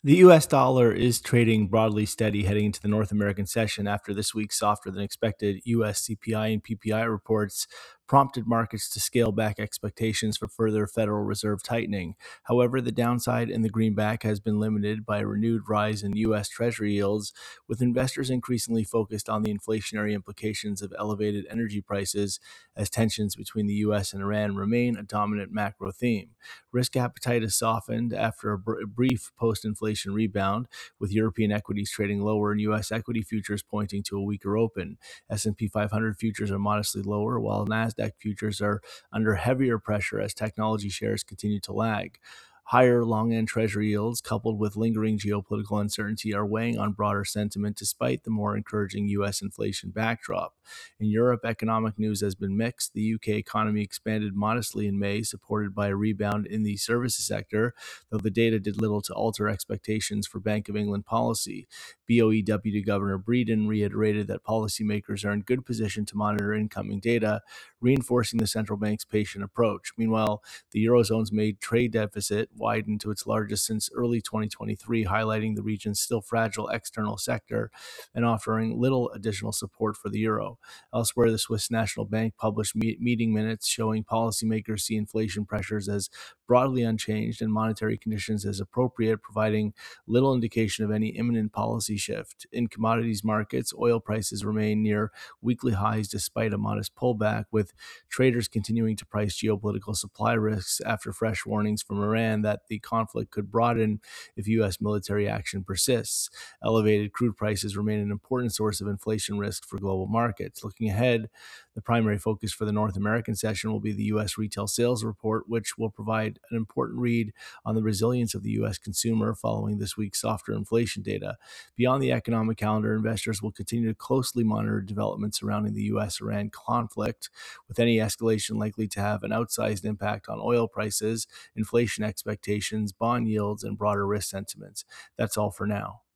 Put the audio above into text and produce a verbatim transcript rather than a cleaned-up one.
The U S dollar is trading broadly steady heading into the North American session after this week's softer than expected U S C P I and P P I reports prompted markets to scale back expectations for further Federal Reserve tightening. However, the downside in the greenback has been limited by a renewed rise in U S Treasury yields, with investors increasingly focused on the inflationary implications of elevated energy prices as tensions between the U S and Iran remain a dominant macro theme. Risk appetite has softened after a, br- a brief post-inflation rebound, with European equities trading lower and U S equity futures pointing to a weaker open. S and P five hundred futures are modestly lower, while Nasdaq futures are under heavier pressure as technology shares continue to lag. Higher long-end treasury yields, coupled with lingering geopolitical uncertainty, are weighing on broader sentiment despite the more encouraging U S inflation backdrop. In Europe, economic news has been mixed. The U K economy expanded modestly in May, supported by a rebound in the services sector, though the data did little to alter expectations for Bank of England policy. B O E Deputy Governor Breeden reiterated that policymakers are in good position to monitor incoming data, reinforcing the central bank's patient approach. Meanwhile, the Eurozone's made trade deficit widened to its largest since early twenty twenty-three, highlighting the region's still fragile external sector and offering little additional support for the euro. Elsewhere, the Swiss National Bank published me- meeting minutes showing policymakers see inflation pressures as broadly unchanged and monetary conditions as appropriate, providing little indication of any imminent policy shift. In commodities markets, oil prices remain near weekly highs despite a modest pullback, with traders continuing to price geopolitical supply risks after fresh warnings from Iran that the conflict could broaden if U S military action persists. Elevated crude prices remain an important source of inflation risk for global markets. Looking ahead, the primary focus for the North American session will be the U S retail sales report, which will provide an important read on the resilience of the U S consumer following this week's softer inflation data. Beyond the economic calendar, investors will continue to closely monitor developments surrounding the U S Iran conflict, with any escalation likely to have an outsized impact on oil prices, inflation expectations, bond yields, and broader risk sentiments. That's all for now.